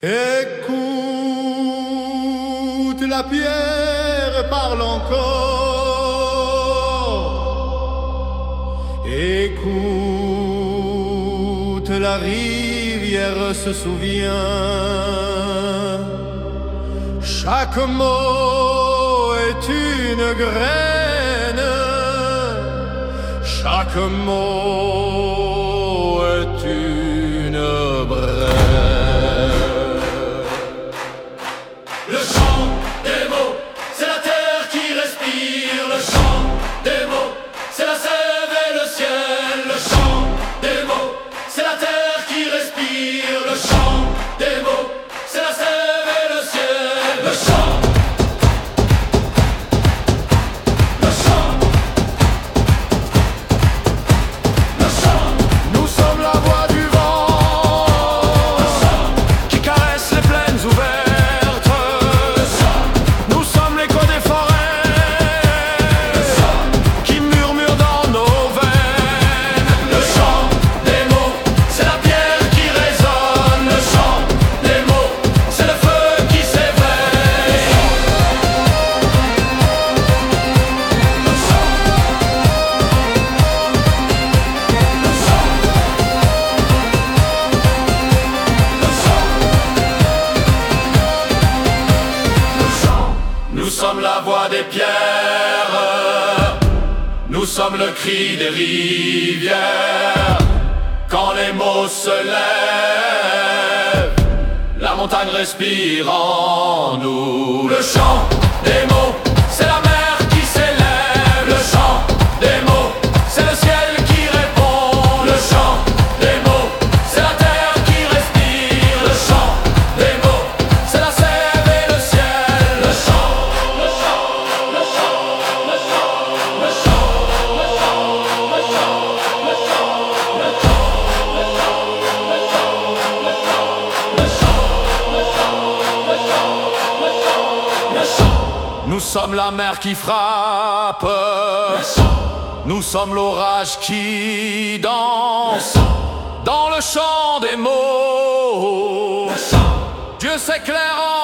Écoute, la pierre parle encore. Écoute, la rivière se souvient. Chaque mot est une graine. Chaque mot est une braise. Le chant des mots, c'est la terre qui respire. Le chant des mots, c'est la sève et le ciel. Le chant des mots, c'est la terre qui respire. Le chant des mots, c'est la sève et le ciel. Le chant. Le chant. Le chant. Nous sommes la voix du vent qui caresse les plaines ouvertes. Nous sommes l'écho des forêts qui murmurent dans nos veines. Le chant des mots, c'est la pierre qui résonne. Le chant des mots, c'est le feu qui s'éveille. Nous sommes la voix des pierres, nous sommes le cri des rivières. Quand les mots se lèvent, la montagne respire en nous. Le chant des mots, c'est la mer qui s'élève. Le chant des mots, c'est le ciel qui répond. Le chant des mots, c'est la terre qui respire. Le chant des mots, c'est la sève et le ciel. Le chant, le chant, le chant, le chant, le chant, le chant, le chant, le chant, le chant, le chant, le chant, le chant, le chant, le chant, le chant, le chant, le chant. Nous sommes la mer qui frappe. Nous sommes l'orage qui danse dans le chant des mots. Dieu s'éclaire en